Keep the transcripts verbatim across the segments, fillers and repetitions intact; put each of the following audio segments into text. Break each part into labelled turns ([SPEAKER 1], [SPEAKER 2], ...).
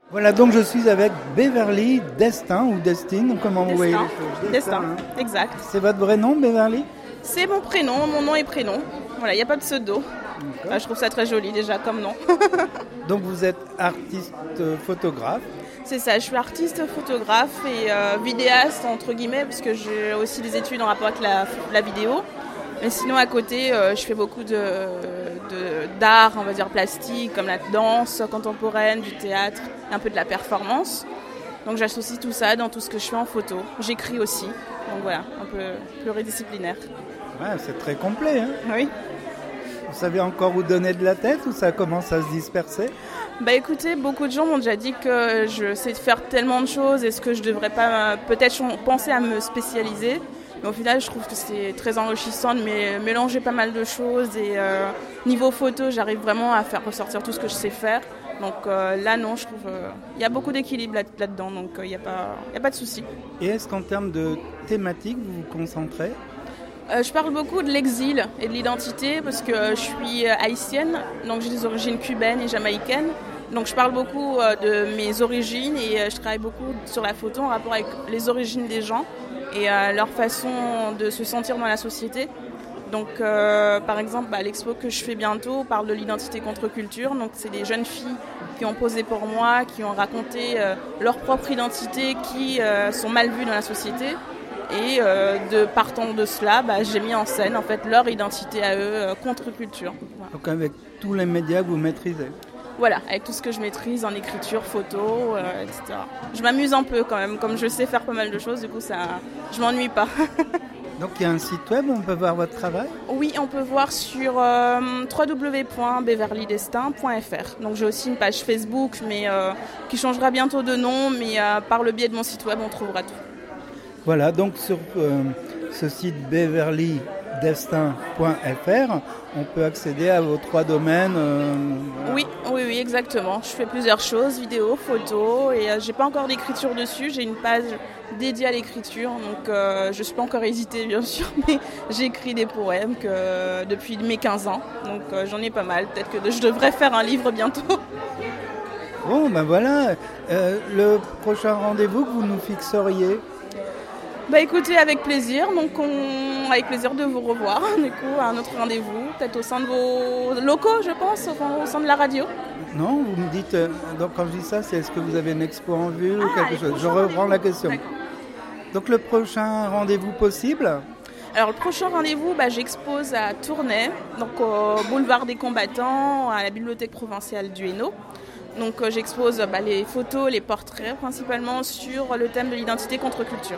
[SPEAKER 1] Voilà, donc je suis avec Beverly Destin ou Destine, comment vous voyez les choses?
[SPEAKER 2] Destin, hein. Exact.
[SPEAKER 1] C'est votre vrai nom, Beverly?
[SPEAKER 2] C'est mon prénom, mon nom et prénom. Voilà, il n'y a pas de pseudo. Ah, je trouve ça très joli déjà comme nom.
[SPEAKER 1] Donc vous êtes artiste photographe?
[SPEAKER 2] C'est ça, je suis artiste photographe et euh, vidéaste entre guillemets parce que j'ai aussi des études en rapport avec la, la vidéo. Mais sinon à côté, euh, je fais beaucoup de, de, d'art, on va dire plastique, comme la danse contemporaine, du théâtre, un peu de la performance. Donc j'associe tout ça dans tout ce que je fais en photo. J'écris aussi, donc voilà, un peu pluridisciplinaire.
[SPEAKER 1] Ouais, c'est très complet, hein?
[SPEAKER 2] Oui.
[SPEAKER 1] Vous savez encore où donner de la tête ou ça commence à se disperser?
[SPEAKER 2] Bah écoutez, beaucoup de gens m'ont déjà dit que je sais faire tellement de choses. Est-ce que je devrais pas peut-être penser à me spécialiser? Mais au final, je trouve que c'est très enrichissant de mélanger pas mal de choses. Et euh, niveau photo, j'arrive vraiment à faire ressortir tout ce que je sais faire. Donc euh, là, non, je trouve qu'il euh, y a beaucoup d'équilibre là, là-dedans. Donc il euh, n'y a, a pas de souci. Et
[SPEAKER 1] est-ce qu'en termes de thématique, vous vous concentrez?
[SPEAKER 2] Euh, je parle beaucoup de l'exil et de l'identité parce que euh, je suis haïtienne, donc j'ai des origines cubaines et jamaïcaines. Donc je parle beaucoup euh, de mes origines et euh, je travaille beaucoup sur la photo en rapport avec les origines des gens et euh, leur façon de se sentir dans la société. Donc euh, par exemple, bah, l'expo que je fais bientôt parle de l'identité contre culture. Donc c'est des jeunes filles qui ont posé pour moi, qui ont raconté euh, leur propre identité, qui euh, sont mal vues dans la société. Et euh, de partant de cela, bah, j'ai mis en scène en fait leur identité à eux, euh, contre-culture. Voilà.
[SPEAKER 1] Donc avec tous les médias que vous maîtrisez?
[SPEAKER 2] Voilà, avec tout ce que je maîtrise en écriture, photo, euh, et cetera. Je m'amuse un peu quand même, comme je sais faire pas mal de choses, du coup ça, je m'ennuie pas.
[SPEAKER 1] Donc il y a un site web où on peut voir votre travail?
[SPEAKER 2] Oui, on peut voir sur euh, w w w point beverly destin point f r. Donc j'ai aussi une page Facebook mais, euh, qui changera bientôt de nom, mais euh, par le biais de mon site web on trouvera tout.
[SPEAKER 1] Voilà, donc sur euh, ce site beverly destin point f r, on peut accéder à vos trois domaines. Euh, voilà.
[SPEAKER 2] Oui, oui, oui, exactement. Je fais plusieurs choses, vidéo, photo, et euh, j'ai pas encore d'écriture dessus. J'ai une page dédiée à l'écriture, donc euh, je suis pas encore hésitée, bien sûr, mais j'écris des poèmes que, euh, depuis mes quinze ans, donc euh, j'en ai pas mal. Peut-être que je devrais faire un livre bientôt.
[SPEAKER 1] Bon, ben voilà, euh, le prochain rendez-vous que vous nous fixeriez?
[SPEAKER 2] Bah écoutez, avec plaisir, donc on... avec plaisir de vous revoir, du coup, à un autre rendez-vous, peut-être au sein de vos locaux, je pense, au sein de la radio.
[SPEAKER 1] Non, vous me dites, euh, donc quand je dis ça, c'est est-ce que vous avez une expo en vue
[SPEAKER 2] ah,
[SPEAKER 1] ou quelque chose? Je reprends la question.
[SPEAKER 2] D'accord.
[SPEAKER 1] Donc le prochain rendez-vous possible?
[SPEAKER 2] Alors le prochain rendez-vous, bah, j'expose à Tournai, donc au boulevard des Combattants, à la bibliothèque provinciale du Hainaut. Donc euh, j'expose bah, les photos, les portraits, principalement sur le thème de l'identité contre culture.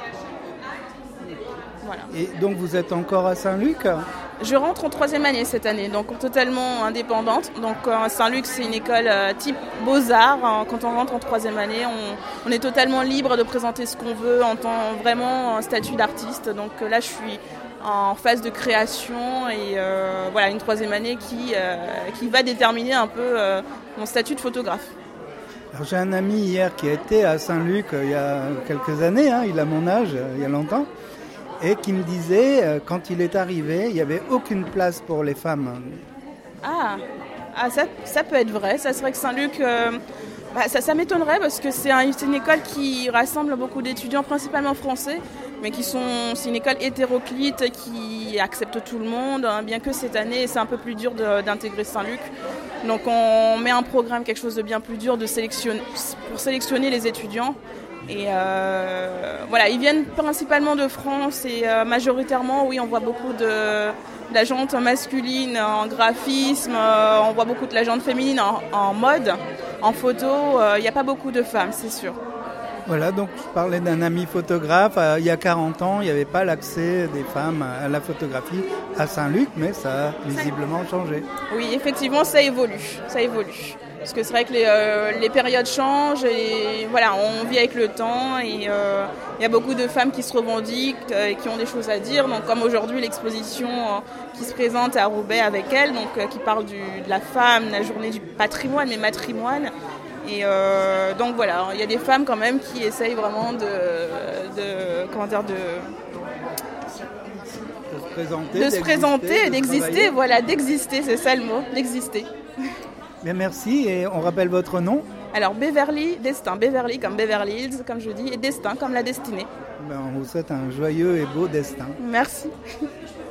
[SPEAKER 2] Voilà.
[SPEAKER 1] Et donc vous êtes encore à Saint-Luc?
[SPEAKER 2] Je rentre en troisième année cette année, donc totalement indépendante. Donc euh, Saint-Luc, c'est une école euh, type Beaux-Arts. Quand on rentre en troisième année, on, on est totalement libre de présenter ce qu'on veut en tant vraiment en statut d'artiste. Donc euh, là, je suis en phase de création et euh, voilà, une troisième année qui, euh, qui va déterminer un peu euh, mon statut de photographe.
[SPEAKER 1] Alors, j'ai un ami hier qui a été à Saint-Luc euh, il y a quelques années, hein, il a mon âge, euh, il y a longtemps. Et qui me disait, euh, quand il est arrivé, il n'y avait aucune place pour les femmes.
[SPEAKER 2] Ah, ah ça, ça peut être vrai. Ça serait que Saint-Luc, euh, bah, ça, ça m'étonnerait parce que c'est, un, c'est une école qui rassemble beaucoup d'étudiants, principalement français, mais qui sont, c'est une école hétéroclite qui accepte tout le monde, hein, bien que cette année, c'est un peu plus dur de, d'intégrer Saint-Luc. Donc on met un programme, quelque chose de bien plus dur de sélectionner, pour sélectionner les étudiants. Et euh, voilà, ils viennent principalement de France et euh, majoritairement, oui, on voit beaucoup de, de la gente masculine en graphisme, euh, on voit beaucoup de la gente féminine en, en mode, en photo. Il euh, n'y a pas beaucoup de femmes, c'est sûr.
[SPEAKER 1] Voilà, donc je parlais d'un ami photographe. Euh, il y a quarante ans, il n'y avait pas l'accès des femmes à la photographie à Saint-Luc, mais ça a visiblement changé.
[SPEAKER 2] Oui, effectivement, ça évolue, ça évolue. Parce que c'est vrai que les, euh, les périodes changent et voilà, on vit avec le temps et il euh, y a beaucoup de femmes qui se revendiquent euh, et qui ont des choses à dire. Donc comme aujourd'hui l'exposition euh, qui se présente à Roubaix avec elle, donc euh, qui parle du, de la femme, la journée du patrimoine, mais matrimoine. Et euh, donc voilà, il y a des femmes quand même qui essayent vraiment de, de comment dire, de
[SPEAKER 1] de se présenter,
[SPEAKER 2] de se présenter,
[SPEAKER 1] de
[SPEAKER 2] d'exister,
[SPEAKER 1] travailler.
[SPEAKER 2] Voilà, d'exister, c'est ça le mot, d'exister.
[SPEAKER 1] Bien, merci, et on rappelle votre nom?
[SPEAKER 2] Alors Beverly, destin. Beverly comme Beverly Hills, comme je dis, et destin comme la destinée.
[SPEAKER 1] Ben, on vous souhaite un joyeux et beau destin.
[SPEAKER 2] Merci.